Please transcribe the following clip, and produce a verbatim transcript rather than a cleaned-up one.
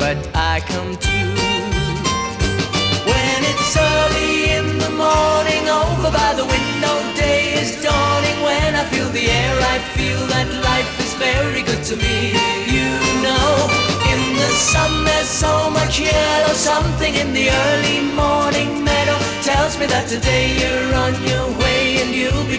what I come to. When it's early in the morning, over by the window, day is dawning. When I feel the air, I feel that life is very good to me. You know, in the sun there's so much yellow. Something in the early morning meadow tells me that today you're on your way and you'll be